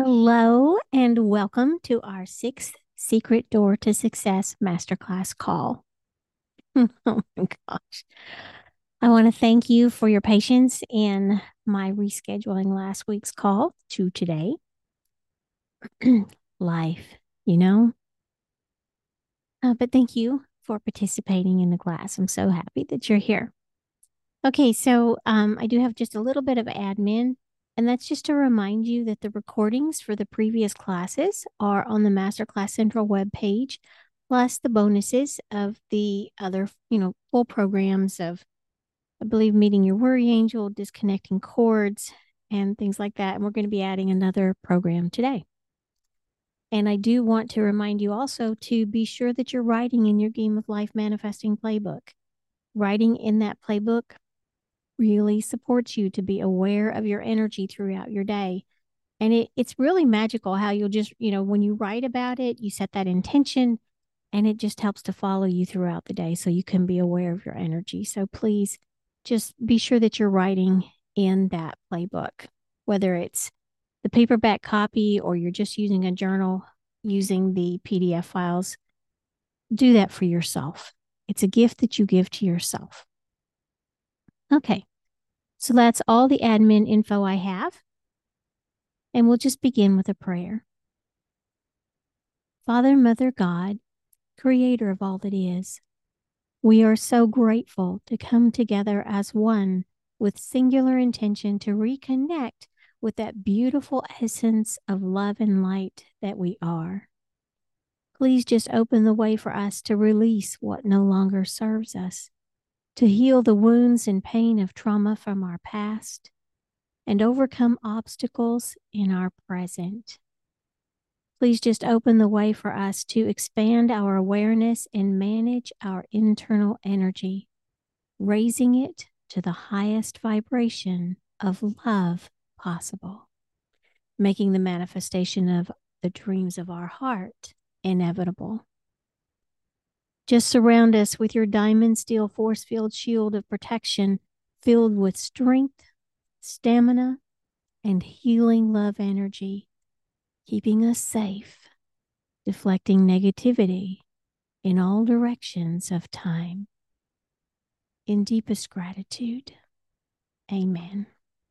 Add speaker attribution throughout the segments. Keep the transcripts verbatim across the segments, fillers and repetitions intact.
Speaker 1: Hello and welcome to our sixth Secret Door to Success Masterclass call. Oh my gosh. I want to thank you for your patience in my rescheduling last week's call to today. Life, you know? Uh, but thank you for participating in the class. I'm so happy that you're here. Okay, so um, I do have just a little bit of admin, and that's just to remind you that the recordings for the previous classes are on the Masterclass Central webpage, plus the bonuses of the other, you know, full programs of, I believe, Meeting Your Worry Angel, Disconnecting Cords, and things like that. And we're going to be adding another program today. And I do want to remind you also to be sure that you're writing in your Game of Life Manifesting Playbook. Writing in that playbook really supports you to be aware of your energy throughout your day. And it, it's really magical how you'll just, you know, when you write about it, you set that intention and it just helps to follow you throughout the day so you can be aware of your energy. So please just be sure that you're writing in that playbook, whether it's the paperback copy or you're just using a journal using the P D F files. Do that for yourself. It's a gift that you give to yourself. Okay. So that's all the admin info I have. And we'll just begin with a prayer. Father, Mother, God, creator of all that is, we are so grateful to come together as one with singular intention to reconnect with that beautiful essence of love and light that we are. Please just open the way for us to release what no longer serves us, to heal the wounds and pain of trauma from our past, and overcome obstacles in our present. Please just open the way for us to expand our awareness and manage our internal energy, raising it to the highest vibration of love possible, making the manifestation of the dreams of our heart inevitable. Just surround us with your diamond steel force field shield of protection filled with strength, stamina, and healing love energy, keeping us safe, deflecting negativity in all directions of time. In deepest gratitude, amen.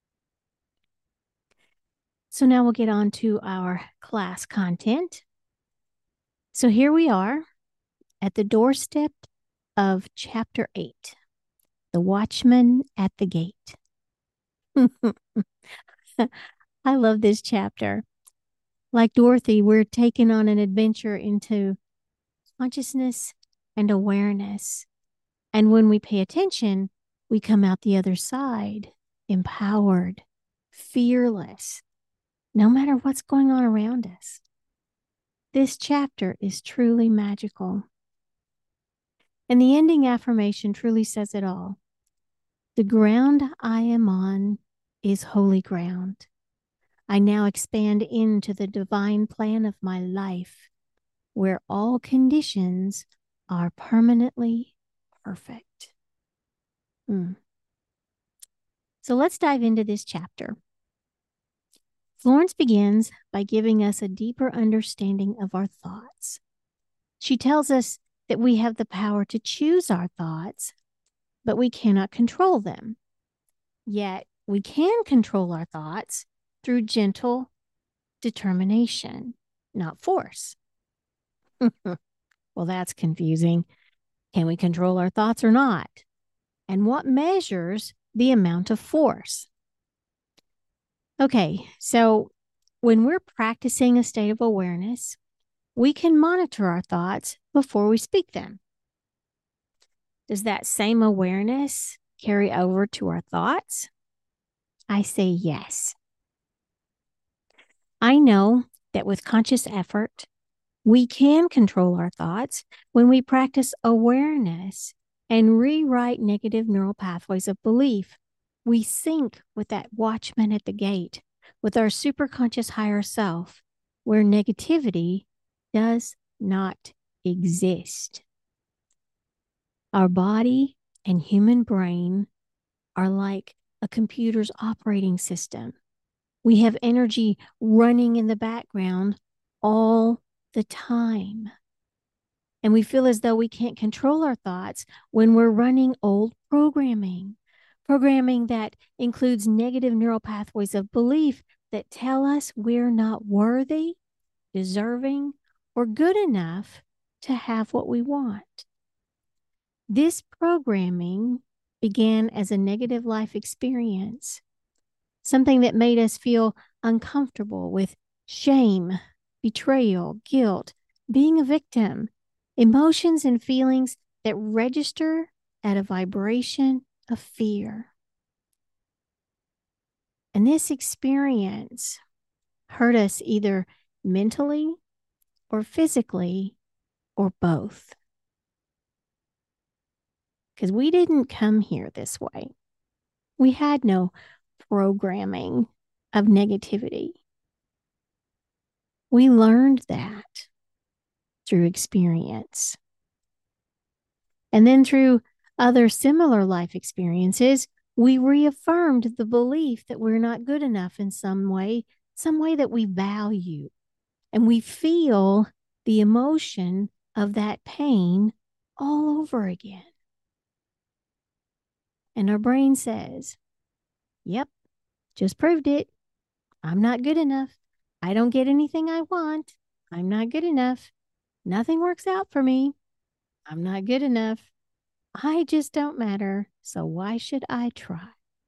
Speaker 1: So now we'll get on to our class content. So here we are at the doorstep of chapter eight, The Watchman at the Gate. I love this chapter. Like Dorothy, we're taken on an adventure into consciousness and awareness. And when we pay attention, we come out the other side, empowered, fearless, no matter what's going on around us. This chapter is truly magical. And the ending affirmation truly says it all. The ground I am on is holy ground. I now expand into the divine plan of my life, where all conditions are permanently perfect. Hmm. So let's dive into this chapter. Florence begins by giving us a deeper understanding of our thoughts. She tells us that we have the power to choose our thoughts, but we cannot control them. Yet we can control our thoughts through gentle determination, not force. Well, that's confusing. Can we control our thoughts or not? And what measures the amount of force? Okay, so when we're practicing a state of awareness, we can monitor our thoughts before we speak them. Does that same awareness carry over to our thoughts? I say yes. I know that with conscious effort, we can control our thoughts when we practice awareness and rewrite negative neural pathways of belief. We sync with that watchman at the gate, with our superconscious higher self, where negativity does not exist. Our body and human brain are like a computer's operating system. We have energy running in the background all the time. And we feel as though we can't control our thoughts when we're running old programming, programming that includes negative neural pathways of belief that tell us we're not worthy, deserving, or good enough to have what we want. This programming began as a negative life experience, something that made us feel uncomfortable with shame, betrayal, guilt, being a victim, emotions and feelings that register at a vibration of fear. And this experience hurt us either mentally or physically or both. Because we didn't come here this way. We had no programming of negativity. We learned that through experience. And then through other similar life experiences, we reaffirmed the belief that we're not good enough in some way, some way that we value. And we feel the emotion of that pain all over again. And our brain says, yep, just proved it. I'm not good enough. I don't get anything I want. I'm not good enough. Nothing works out for me. I'm not good enough. I just don't matter. So why should I try?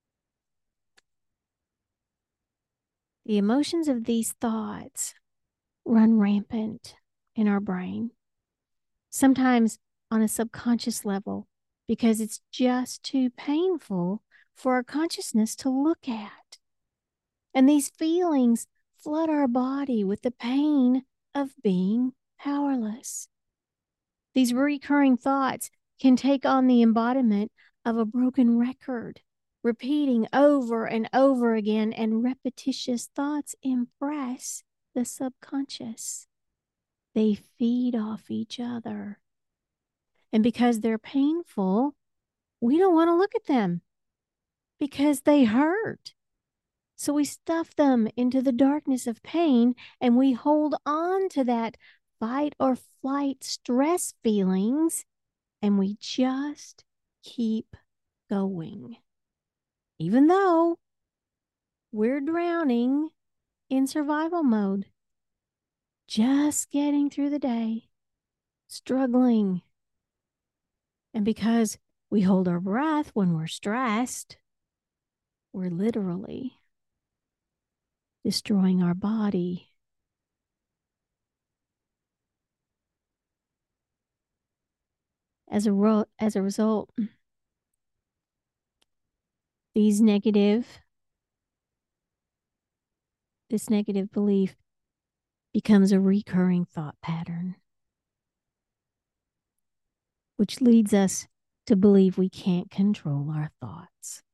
Speaker 1: The emotions of these thoughts run rampant in our brain, sometimes on a subconscious level, because it's just too painful for our consciousness to look at. And these feelings flood our body with the pain of being powerless. These recurring thoughts can take on the embodiment of a broken record, repeating over and over again, and repetitious thoughts impress the subconscious. They feed off each other. And because they're painful, we don't want to look at them because they hurt. So we stuff them into the darkness of pain, and we hold on to that fight or flight stress feelings, and we just keep going. Even though we're drowning in survival mode, just getting through the day, struggling. And because we hold our breath when we're stressed, we're literally destroying our body. As a, ro- as a result, these negative, this negative belief becomes a recurring thought pattern, which leads us to believe we can't control our thoughts.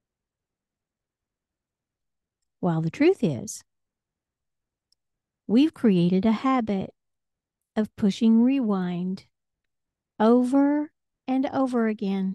Speaker 1: While the truth is, we've created a habit of pushing rewind over and over again.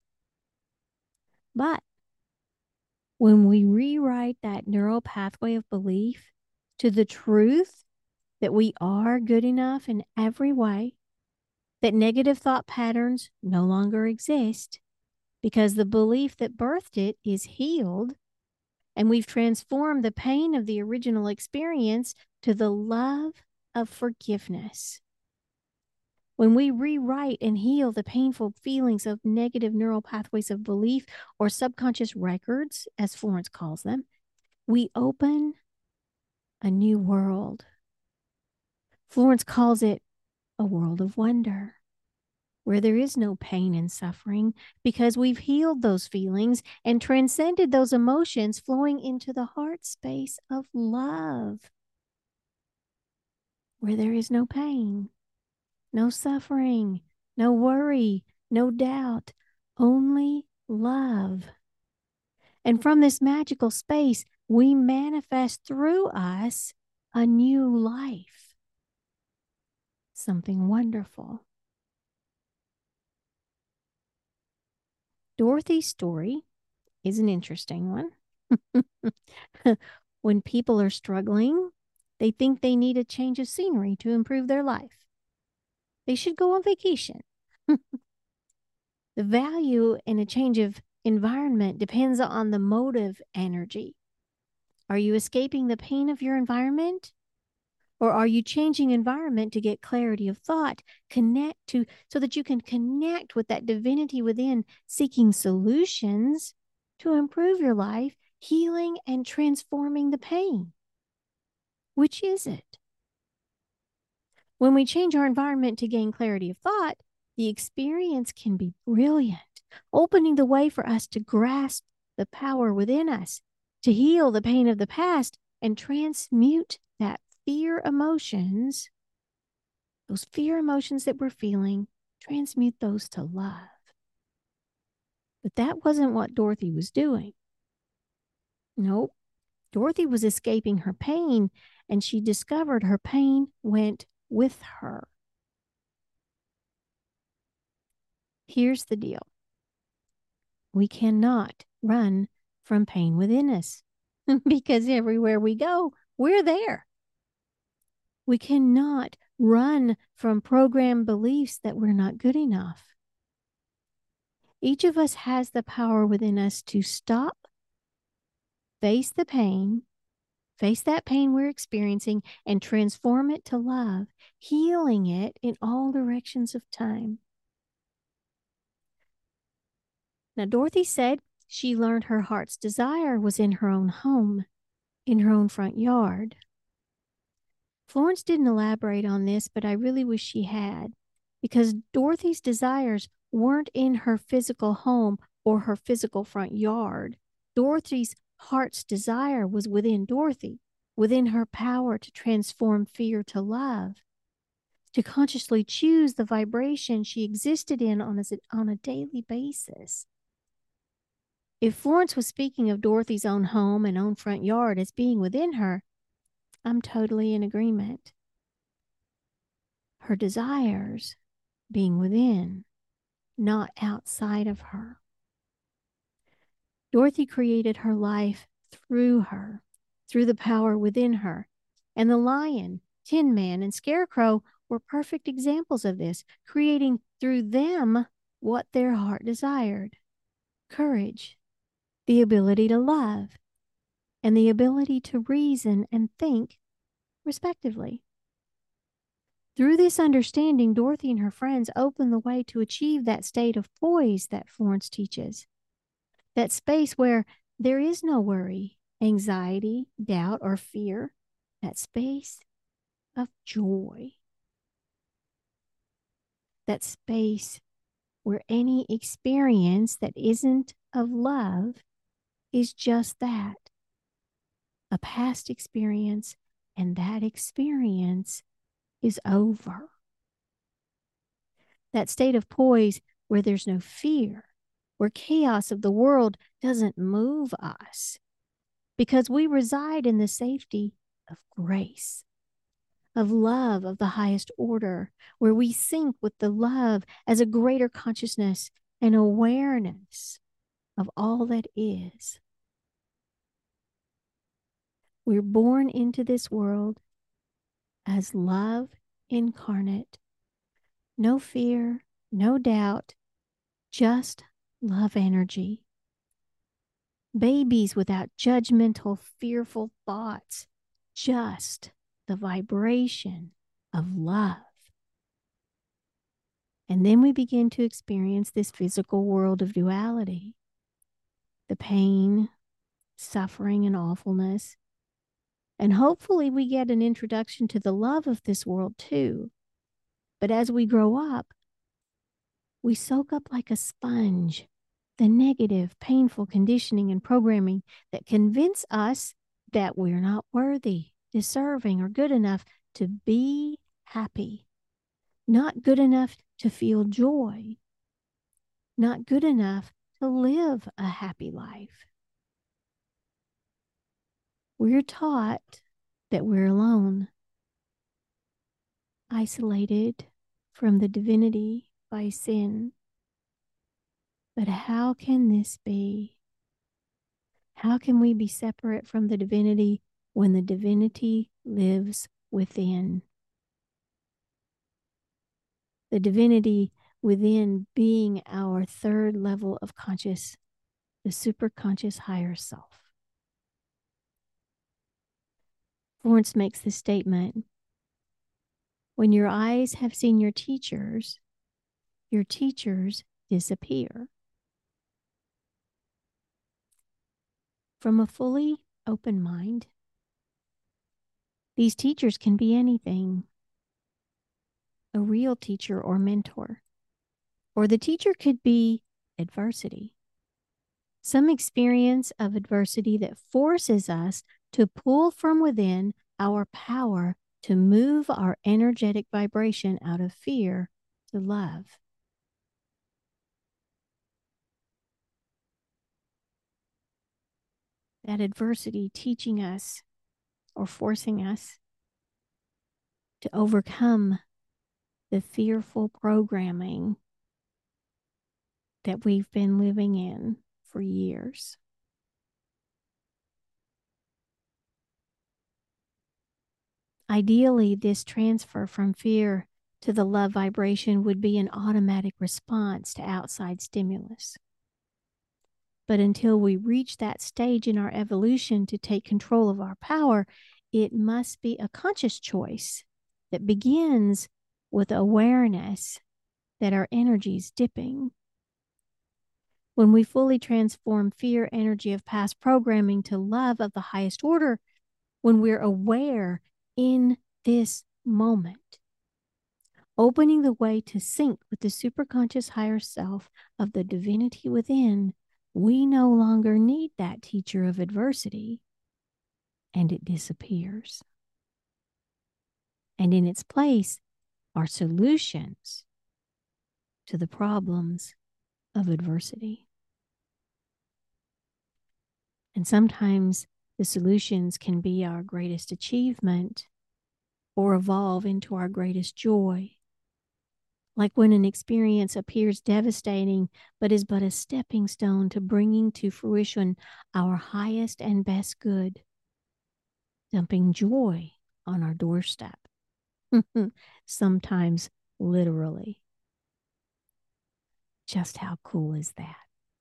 Speaker 1: But when we rewrite that neural pathway of belief to the truth that we are good enough in every way, that negative thought patterns no longer exist because the belief that birthed it is healed, and we've transformed the pain of the original experience to the love of forgiveness. When we rewrite and heal the painful feelings of negative neural pathways of belief, or subconscious records, as Florence calls them, we open a new world. Florence calls it a world of wonder, where there is no pain and suffering because we've healed those feelings and transcended those emotions, flowing into the heart space of love, where there is no pain, no suffering, no worry, no doubt, only love. And from this magical space, we manifest through us a new life, something wonderful. Dorothy's story is an interesting one. When people are struggling, they think they need a change of scenery to improve their life. They should go on vacation. The value in a change of environment depends on the motive energy. Are you escaping the pain of your environment? Or are you changing environment to get clarity of thought, connect to, so that you can connect with that divinity within, seeking solutions to improve your life, healing and transforming the pain? Which is it? When we change our environment to gain clarity of thought, the experience can be brilliant, opening the way for us to grasp the power within us, to heal the pain of the past and transmute that fear emotions, those fear emotions that we're feeling, transmute those to love. But that wasn't what Dorothy was doing. Nope. Dorothy was escaping her pain, and she discovered her pain went with her. Here's the deal. We cannot run from pain within us because everywhere we go, we're there. We cannot run from programmed beliefs that we're not good enough. Each of us has the power within us to stop, face the pain, face that pain we're experiencing, and transform it to love, healing it in all directions of time. Now, Dorothy said she learned her heart's desire was in her own home, in her own front yard. Florence didn't elaborate on this, but I really wish she had, because Dorothy's desires weren't in her physical home or her physical front yard. Dorothy's heart's desire was within Dorothy, within her power to transform fear to love, to consciously choose the vibration she existed in on a, on a daily basis. If Florence was speaking of Dorothy's own home and own front yard as being within her, I'm totally in agreement. Her desires being within, not outside of her. Dorothy created her life through her, through the power within her. And the lion, Tin Man, and Scarecrow were perfect examples of this, creating through them what their heart desired: courage, the ability to love, and the ability to reason and think, respectively. Through this understanding, Dorothy and her friends opened the way to achieve that state of poise that Florence teaches. That space where there is no worry, anxiety, doubt, or fear. That space of joy. That space where any experience that isn't of love is just that. A past experience, and that experience is over. That state of poise where there's no fear, where chaos of the world doesn't move us, because we reside in the safety of grace, of love of the highest order, where we sync with the love as a greater consciousness and awareness of all that is. We're born into this world as love incarnate. No fear, no doubt, just love energy. Babies without judgmental, fearful thoughts, just the vibration of love. And then we begin to experience this physical world of duality, the pain, suffering, and awfulness. And hopefully we get an introduction to the love of this world too. But as we grow up, we soak up like a sponge the negative, painful conditioning and programming that convince us that we're not worthy, deserving, or good enough to be happy, not good enough to feel joy, not good enough to live a happy life. We're taught that we're alone, isolated from the divinity by sin. But how can this be? How can we be separate from the divinity when the divinity lives within. The divinity within being our third level of conscious, the superconscious higher self. Florence makes this statement: when your eyes have seen your teachers, your teachers disappear. From a fully open mind, these teachers can be anything: a real teacher or mentor, or the teacher could be adversity, some experience of adversity that forces us to pull from within our power to move our energetic vibration out of fear to love. That adversity teaching us or forcing us to overcome the fearful programming that we've been living in for years. Ideally, this transfer from fear to the love vibration would be an automatic response to outside stimulus. But until we reach that stage in our evolution to take control of our power, it must be a conscious choice that begins with awareness that our energy is dipping. When we fully transform fear energy of past programming to love of the highest order, when we're aware in this moment, opening the way to sync with the superconscious higher self of the divinity within, we no longer need that teacher of adversity, and it disappears. And in its place are solutions to the problems of adversity. And sometimes the solutions can be our greatest achievement or evolve into our greatest joy. Like when an experience appears devastating, but is but a stepping stone to bringing to fruition our highest and best good, dumping joy on our doorstep. Sometimes literally. Just how cool is that?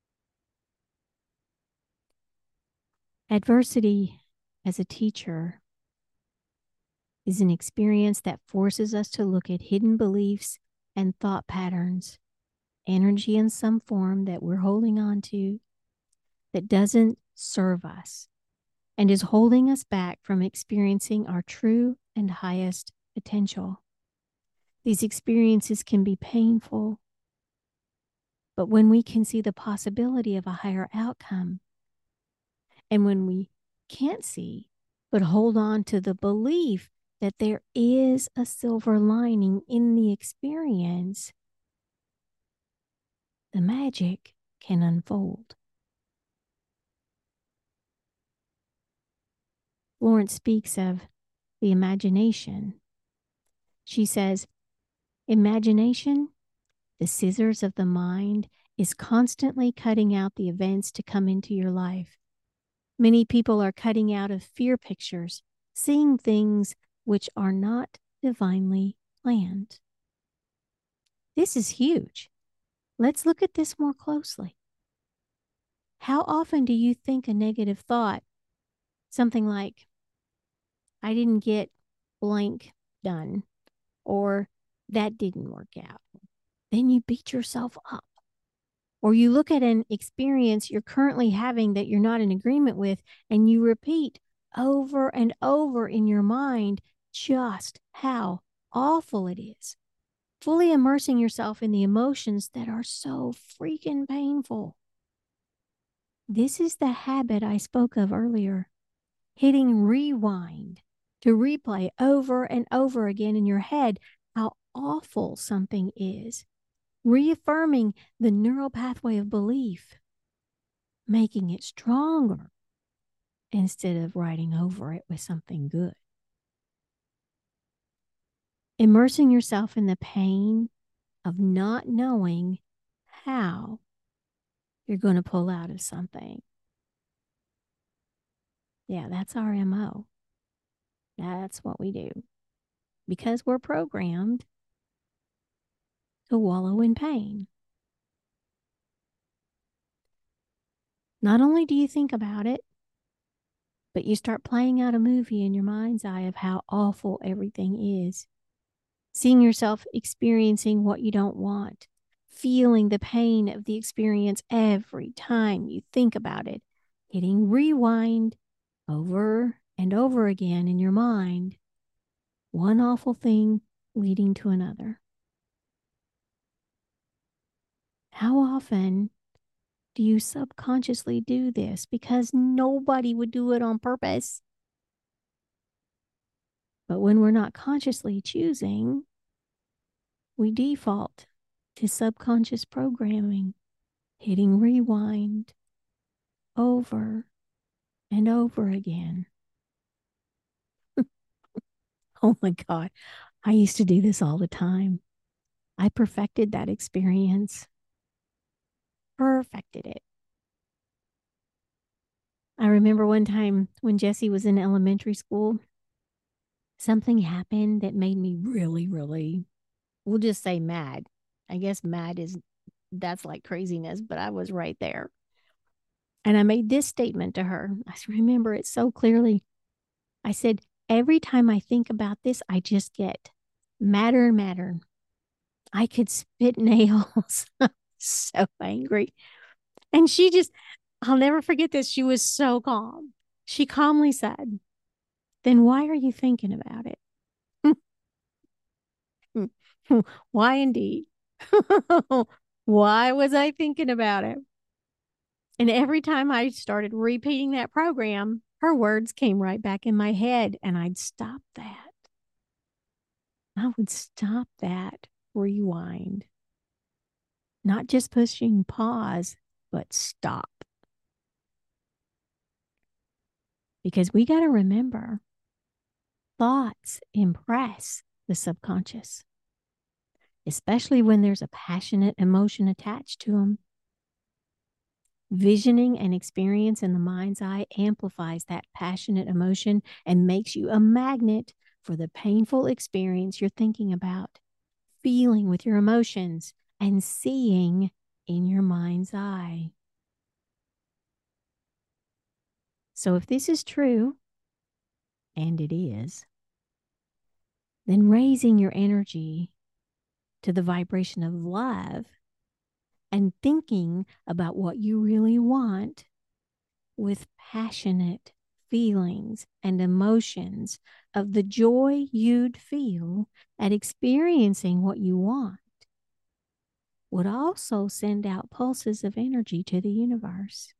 Speaker 1: Adversity as a teacher is an experience that forces us to look at hidden beliefs and thought patterns, energy in some form that we're holding on to that doesn't serve us and is holding us back from experiencing our true and highest potential. These experiences can be painful, but when we can see the possibility of a higher outcome, and when we can't see, but hold on to the belief that there is a silver lining in the experience, the magic can unfold. Florence speaks of the imagination. She says, imagination, the scissors of the mind, is constantly cutting out the events to come into your life. Many people are cutting out of fear pictures, seeing things which are not divinely planned. This is huge. Let's look at this more closely. How often do you think a negative thought, something like, I didn't get blank done, or that didn't work out? Then you beat yourself up. Or you look at an experience you're currently having that you're not in agreement with, and you repeat over and over in your mind just how awful it is, fully immersing yourself in the emotions that are so freaking painful. This is the habit I spoke of earlier, hitting rewind to replay over and over again in your head how awful something is, reaffirming the neural pathway of belief, making it stronger instead of writing over it with something good. Immersing yourself in the pain of not knowing how you're going to pull out of something. Yeah, that's our M O. That's what we do because we're programmed to wallow in pain. Not only do you think about it, but you start playing out a movie in your mind's eye of how awful everything is. Seeing yourself experiencing what you don't want, feeling the pain of the experience every time you think about it, hitting rewind over and over again in your mind, one awful thing leading to another. How often do you subconsciously do this? Because nobody would do it on purpose. But when we're not consciously choosing, we default to subconscious programming, hitting rewind over and over again. Oh my God. I used to do this all the time. I perfected that experience. Perfected it. I remember one time when Jesse was in elementary school, something happened that made me really, really, we'll just say mad. I guess mad is, that's like craziness, but I was right there. And I made this statement to her. I remember it so clearly. I said, every time I think about this, I just get madder and madder. I could spit nails. So angry. And she just, I'll never forget this. She was so calm. She calmly said, then why are you thinking about it? Why indeed? Why was I thinking about it? And every time I started repeating that program, her words came right back in my head, and I'd stop that. I would stop that rewind. Not just pushing pause, but stop. Because we got to remember, thoughts impress the subconscious, especially when there's a passionate emotion attached to them. Visioning an experience in the mind's eye amplifies that passionate emotion and makes you a magnet for the painful experience you're thinking about, feeling with your emotions, and seeing in your mind's eye. So if this is true, and it is, then raising your energy to the vibration of love and thinking about what you really want with passionate feelings and emotions of the joy you'd feel at experiencing what you want would also send out pulses of energy to the universe.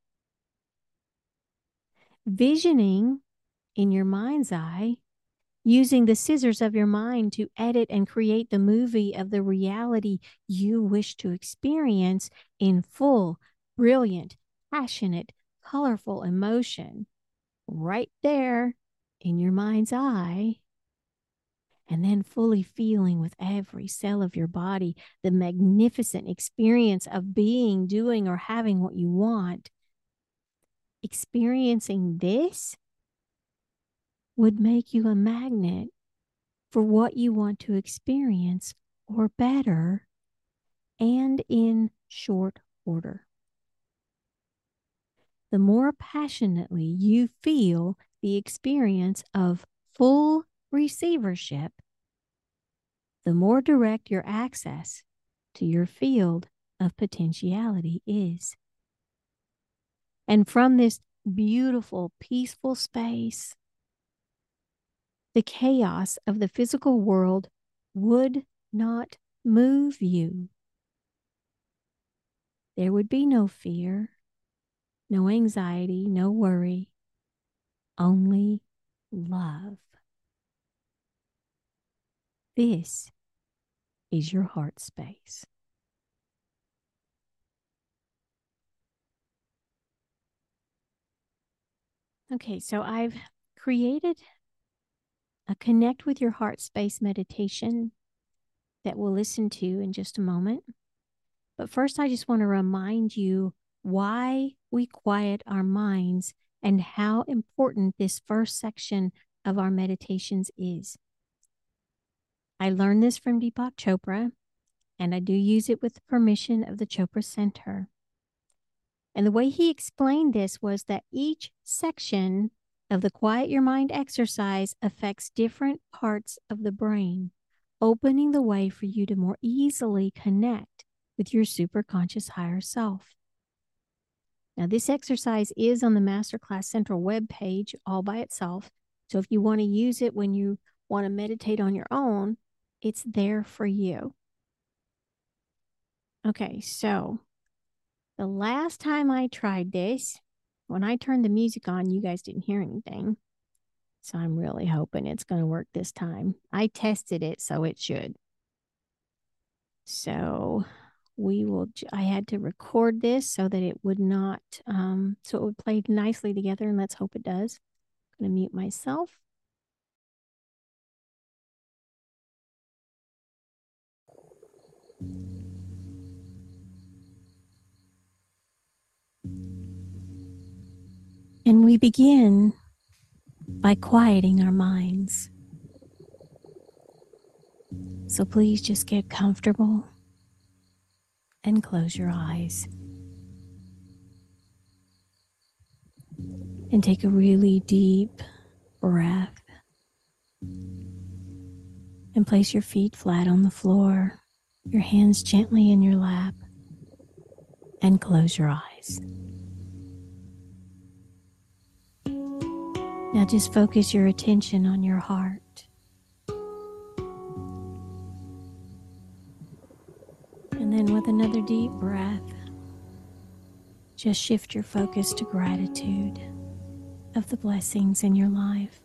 Speaker 1: Visioning in your mind's eye, using the scissors of your mind to edit and create the movie of the reality you wish to experience in full, brilliant, passionate, colorful emotion, right there in your mind's eye, and then fully feeling with every cell of your body the magnificent experience of being, doing, or having what you want. Experiencing this would make you a magnet for what you want to experience, or better, and in short order. The more passionately you feel the experience of full receivership, the more direct your access to your field of potentiality is. And from this beautiful, peaceful space, the chaos of the physical world would not move you. There would be no fear, no anxiety, no worry, only love. This is your heart space. Okay, so I've created a connect with your heart space meditation that we'll listen to in just a moment. But first, I just want to remind you why we quiet our minds and how important this first section of our meditations is. I learned this from Deepak Chopra, and I do use it with the permission of the Chopra Center. And the way he explained this was that each section of the Quiet Your Mind exercise affects different parts of the brain, opening the way for you to more easily connect with your superconscious higher self. Now, this exercise is on the Masterclass Central webpage all by itself. So if you want to use it when you want to meditate on your own, it's there for you. Okay, so the last time I tried this, when I turned the music on, you guys didn't hear anything. So I'm really hoping it's going to work this time. I tested it, so it should. So we will, I had to record this so that it would not, um, so it would play nicely together, and let's hope it does. I'm going to mute myself. And we begin by quieting our minds. So please just get comfortable and close your eyes. And take a really deep breath. And place your feet flat on the floor, your hands gently in your lap, and close your eyes. Now just focus your attention on your heart. And then with another deep breath, just shift your focus to gratitude of the blessings in your life.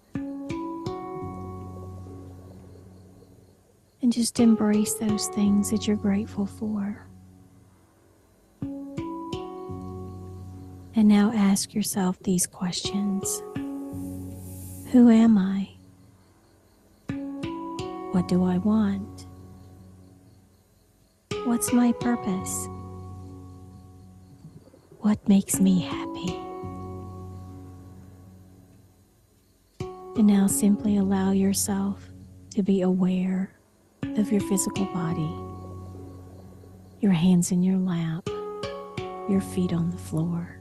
Speaker 1: And just embrace those things that you're grateful for. And now ask yourself these questions. Who am I? What do I want? What's my purpose? What makes me happy? And now simply allow yourself to be aware of your physical body, your hands in your lap, your feet on the floor.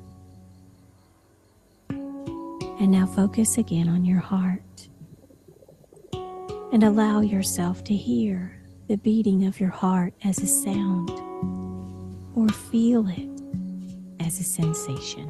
Speaker 1: And now focus again on your heart and allow yourself to hear the beating of your heart as a sound or feel it as a sensation.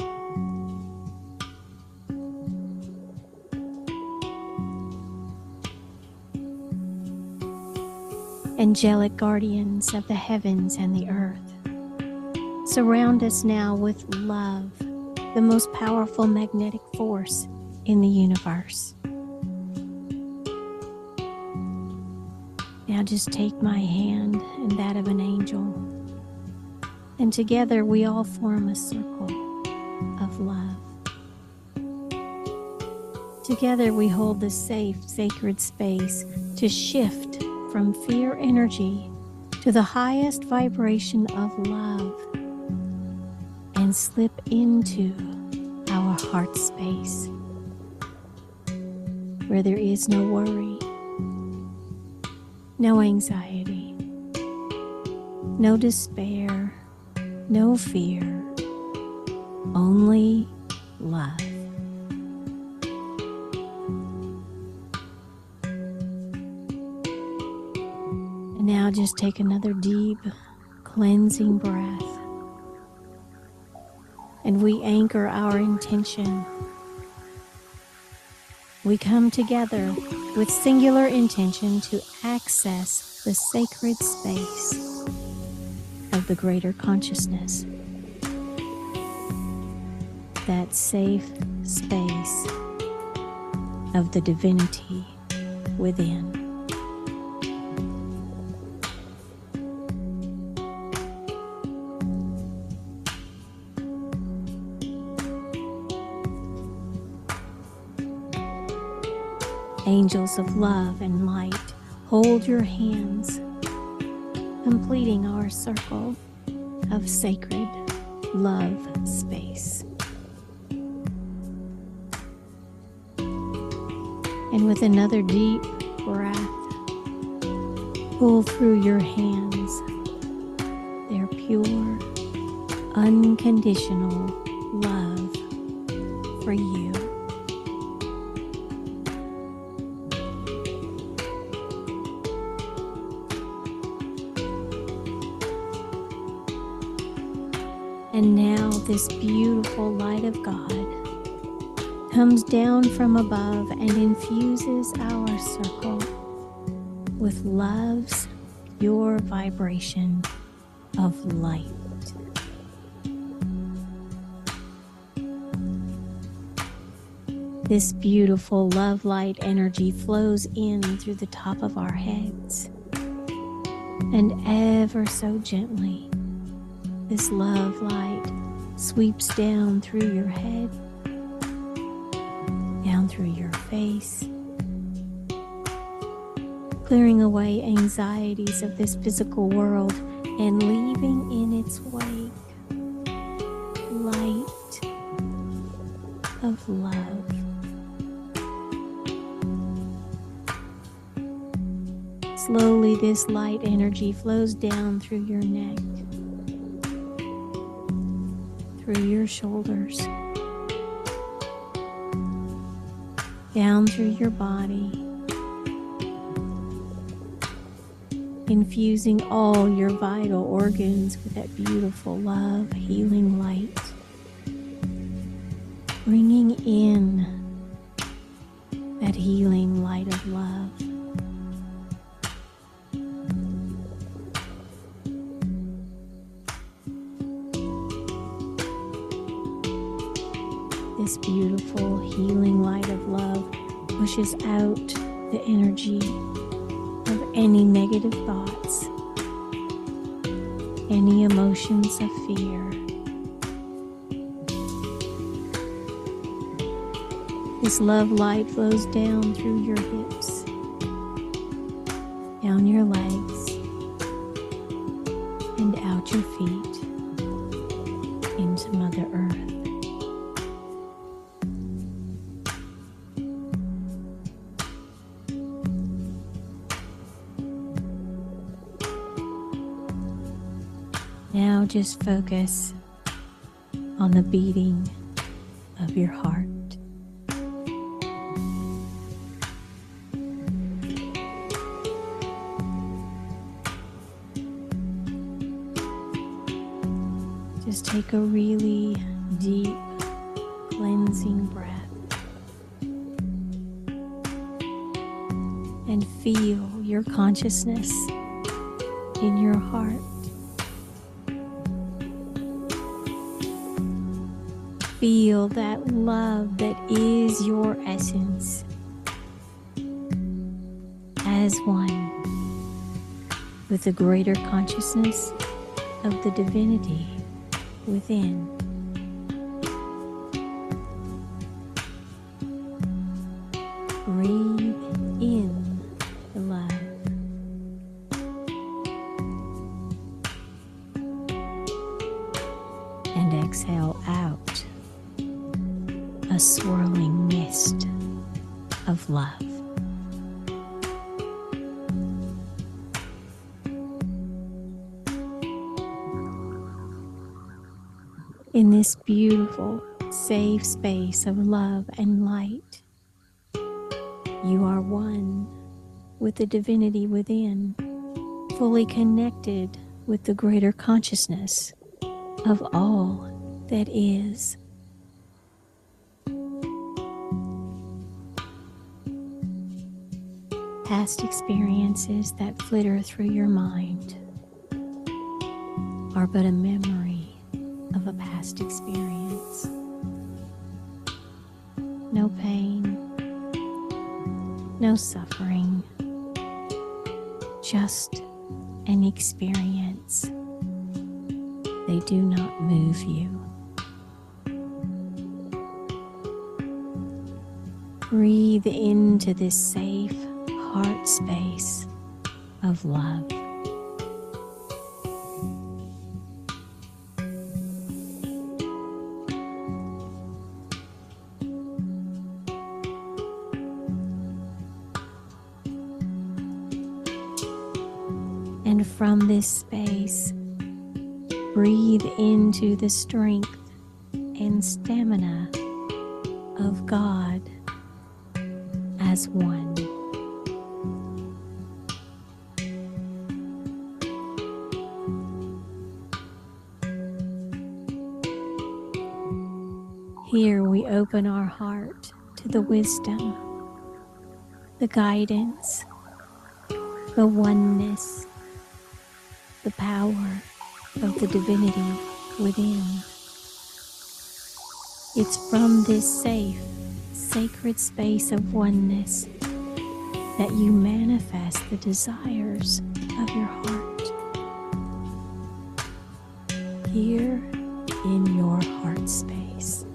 Speaker 1: Angelic guardians of the heavens and the earth, surround us now with love, the most powerful magnetic force in the universe. Now just take my hand and that of an angel, and together we all form a circle of love. Together we hold the safe, sacred space to shift from fear energy to the highest vibration of love and slip into our heart space where there is no worry, no anxiety, no despair, no fear, only love. And now just take another deep, cleansing breath. And we anchor our intention. We come together with singular intention to access the sacred space of the greater consciousness. That safe space of the divinity within. Angels of love and light, hold your hands, completing our circle of sacred love space. And with another deep breath, pull through your hands their pure, unconditional love for you. And now this beautiful light of God comes down from above and infuses our circle with love's pure vibration of light. This beautiful love light energy flows in through the top of our heads, and ever so gently, this love light sweeps down through your head, down through your face, clearing away anxieties of this physical world and leaving in its wake light of love. Slowly, this light energy flows down through your neck, through your shoulders, down through your body, infusing all your vital organs with that beautiful love, healing light, bringing in that healing light of love. This beautiful healing light of love pushes out the energy of any negative thoughts, any emotions of fear. This love light flows down through your hips, down your legs, and out your feet into Mother Earth. Now just focus on the beating of your heart. Just take a really deep, cleansing breath and feel your consciousness in your heart. Feel that love that is your essence as one with the greater consciousness of the divinity within. Breathe in the love. And exhale out a swirling mist of love. In this beautiful, safe space of love and light, you are one with the divinity within, fully connected with the greater consciousness of all that is. Past experiences that flitter through your mind are but a memory of a past experience. No pain, no suffering, just an experience. They do not move you. Breathe into this safe heart space of love. And from this space, breathe into the strength and stamina of God as one. Here we open our heart to the wisdom, the guidance, the oneness, the power of the divinity within. It's from this safe, sacred space of oneness that you manifest the desires of your heart. Here in your heart space.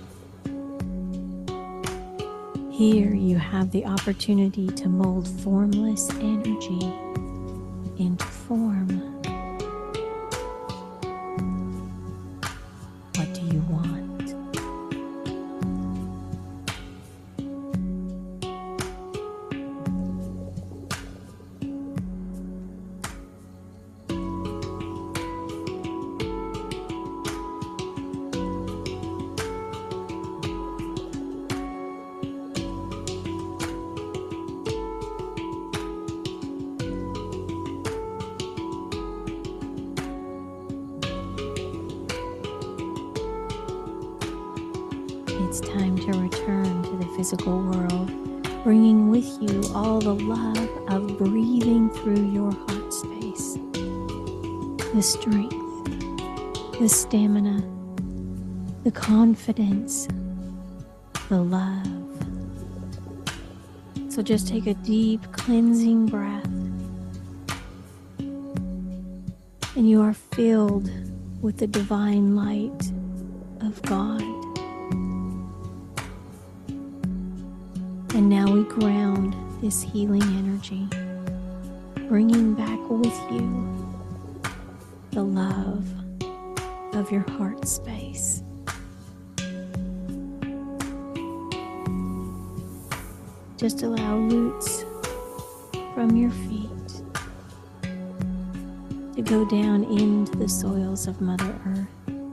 Speaker 1: Here you have the opportunity to mold formless energy into form. What do you want? It's time to return to the physical world, bringing with you all the love of breathing through your heart space, the strength, the stamina, the confidence, the love. So just take a deep cleansing breath, and you are filled with the divine light of God. And now we ground this healing energy, bringing back with you the love of your heart space. Just allow roots from your feet to go down into the soils of Mother Earth,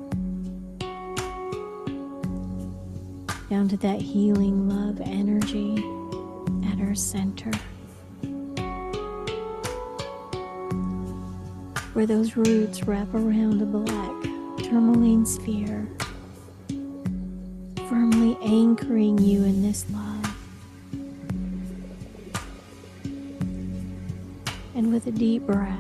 Speaker 1: down to that healing love energy at our center, where those roots wrap around a black tourmaline sphere, firmly anchoring you in this love. And with a deep breath,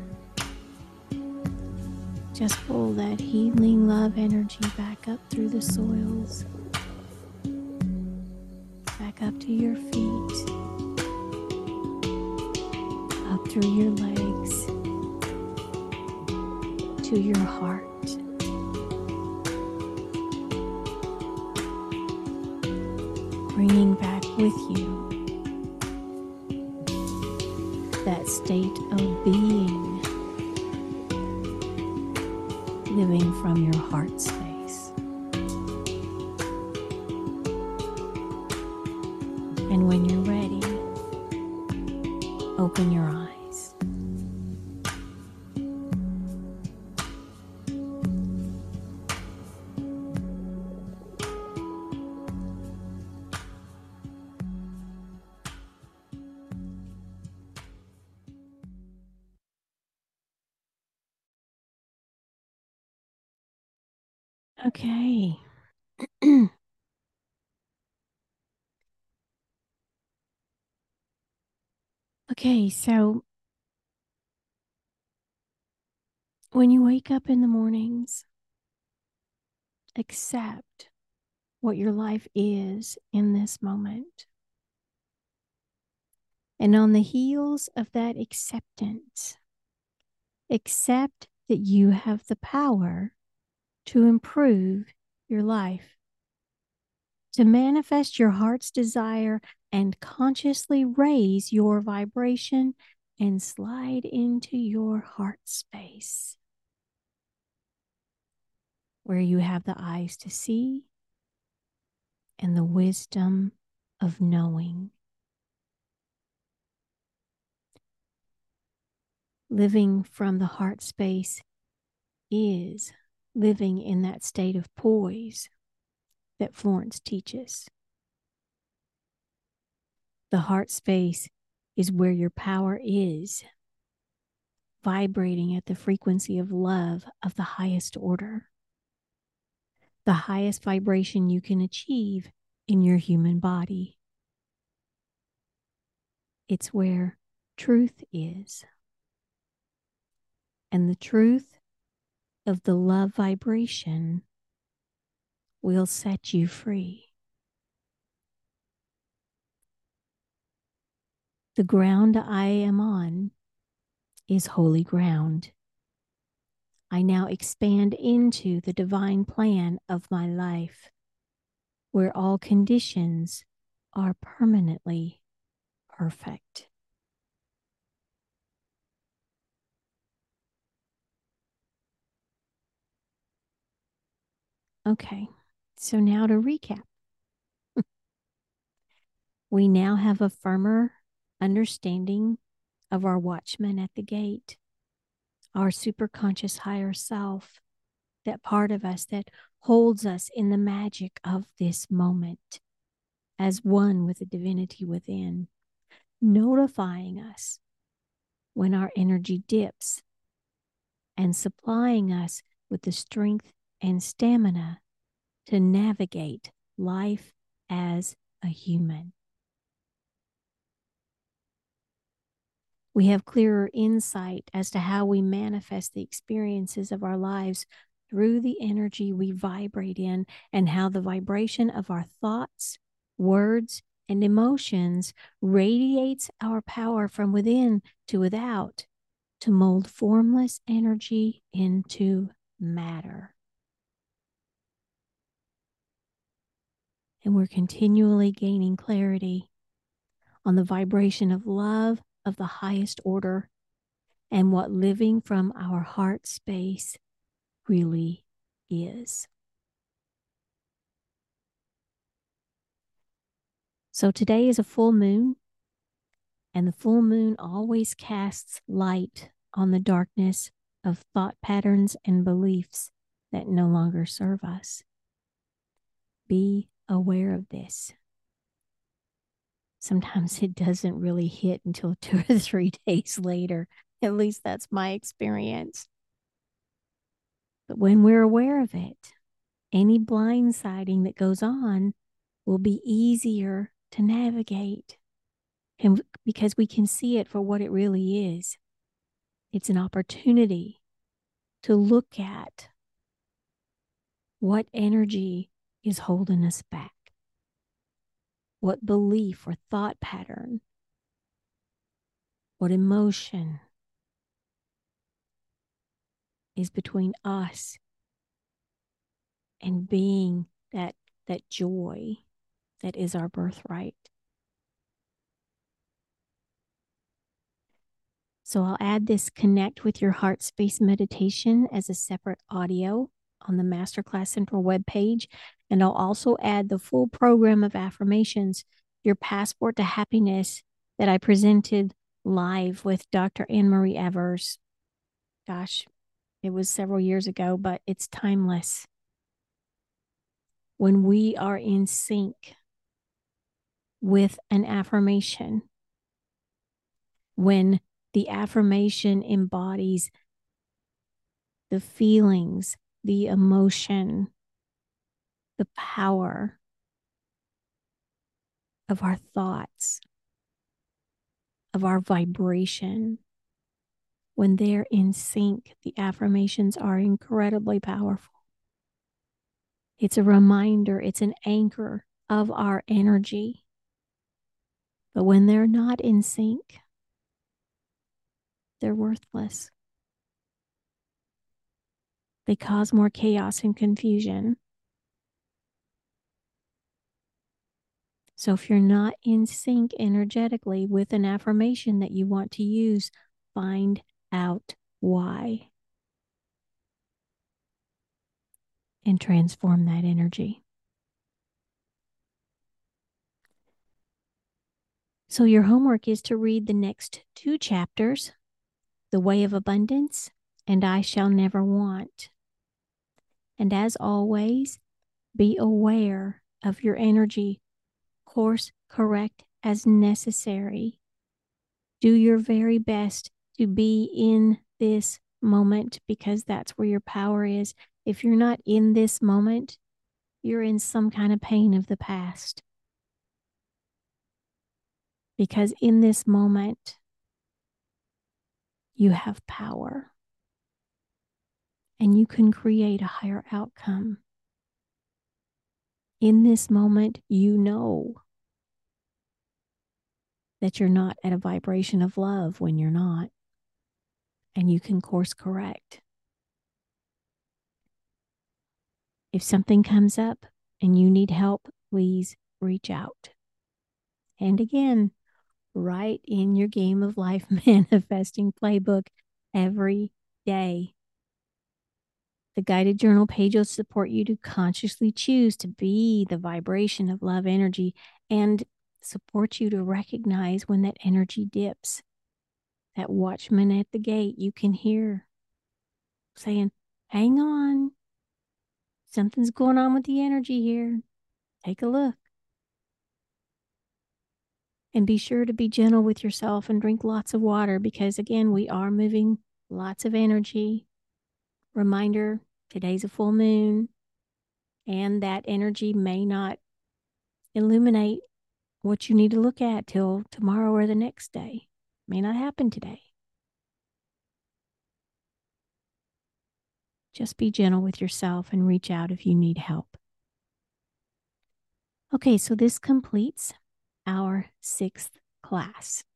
Speaker 1: just pull that healing love energy back up through the soils, back up to your feet, up through your legs, to your heart. Bringing back with you that state of being, living from your heart space. And when you're ready, open your eyes. Okay. Okay, so when you wake up in the mornings, accept what your life is in this moment. And on the heels of that acceptance, accept that you have the power to improve your life, to manifest your heart's desire and consciously raise your vibration and slide into your heart space, where you have the eyes to see and the wisdom of knowing. Living from the heart space is living in that state of poise that Florence teaches. The heart space is where your power is, vibrating at the frequency of love of the highest order, the highest vibration you can achieve in your human body. It's where truth is. And the truth of the love vibration will set you free. The ground I am on is holy ground. I now expand into the divine plan of my life, where all conditions are permanently perfect. Okay, so now to recap. We now have a firmer understanding of our watchman at the gate, our superconscious higher self, that part of us that holds us in the magic of this moment as one with the divinity within, notifying us when our energy dips and supplying us with the strength and stamina to navigate life as a human. We have clearer insight as to how we manifest the experiences of our lives through the energy we vibrate in, and how the vibration of our thoughts, words, and emotions radiates our power from within to without to mold formless energy into matter. And we're continually gaining clarity on the vibration of love of the highest order and what living from our heart space really is. So today is a full moon, and the full moon always casts light on the darkness of thought patterns and beliefs that no longer serve us. Be aware of this. Sometimes it doesn't really hit until two or three days later. At least that's my experience. But when we're aware of it, any blindsiding that goes on will be easier to navigate, and because we can see it for what it really is. It's an opportunity to look at what energy is holding us back, what belief or thought pattern, what emotion is between us and being that that joy that is our birthright. So I'll add this connect with your heart space meditation as a separate audio on the Masterclass Central webpage. And I'll also add the full program of affirmations, your passport to happiness, that I presented live with Doctor Anne Marie Evers. Gosh, it was several years ago, but it's timeless. When we are in sync with an affirmation, when the affirmation embodies the feelings, the emotion, the power of our thoughts, of our vibration, when they're in sync, the affirmations are incredibly powerful. It's a reminder, it's an anchor of our energy. But when they're not in sync, they're worthless. They cause more chaos and confusion. So if you're not in sync energetically with an affirmation that you want to use, find out why and transform that energy. So your homework is to read the next two chapters, the way of abundance, and I shall never want. And as always, be aware of your energy. Course correct as necessary. Do your very best to be in this moment because that's where your power is. If you're not in this moment, you're in some kind of pain of the past. Because in this moment, you have power and you can create a higher outcome. In this moment, you know that you're not at a vibration of love when you're not, and you can course correct. If something comes up and you need help, please reach out. And again, write in your Game of Life manifesting playbook every day. The guided journal page will support you to consciously choose to be the vibration of love energy and support you to recognize when that energy dips. That watchman at the gate you can hear saying, hang on, something's going on with the energy here. Take a look. And be sure to be gentle with yourself and drink lots of water because, again, we are moving lots of energy. Reminder, today's a full moon, and that energy may not illuminate what you need to look at till tomorrow or the next day. May not happen today. Just be gentle with yourself and reach out if you need help. Okay, so this completes our sixth class.